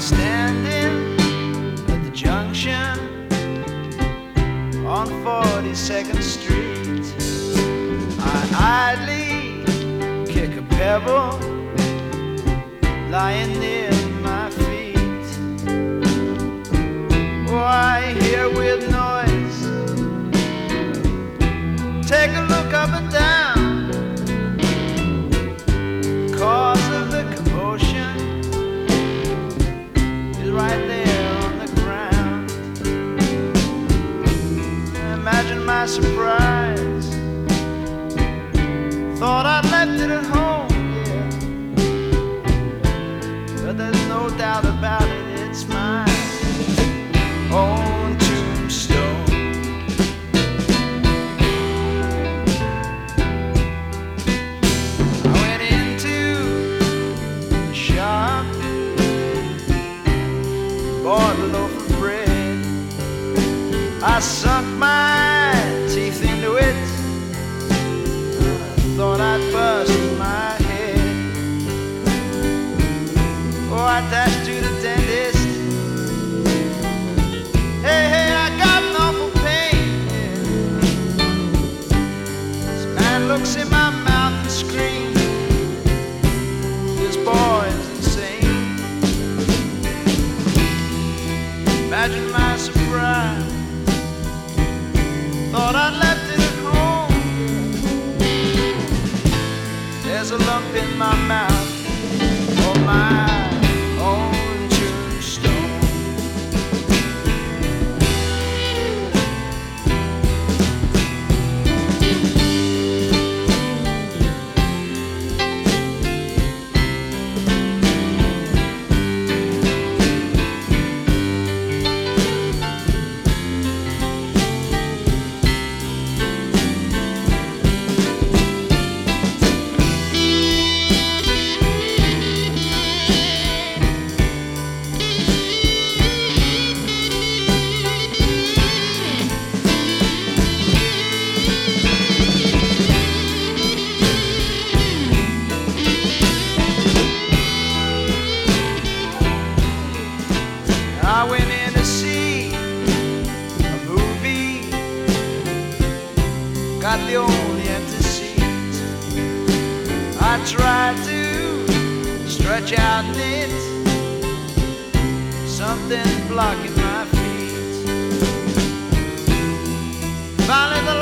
standing at the junction on 42nd Street. I idly kick a pebble lying near my feet. Oh, I hear weird noise. Take a look up and down. Cause of the commotion is right there on the ground. Imagine my surprise. Thought I'd left it at home, yeah. But there's no doubt about it, it's my own tombstone. I went into the shop, bought a loaf of bread. I sunk my teeth into it. Thought I'd bust my head. Oh, I dashed to the dentist. Hey, hey, I got an awful pain. This man looks in my mouth and screams, this boy is insane. Imagine my surprise. Thought I'd left it at home. There's a lump in my mouth for my own tombstone. I went in to see a movie, got the only empty seat. I tried to stretch out and it, something blocking my feet. Finally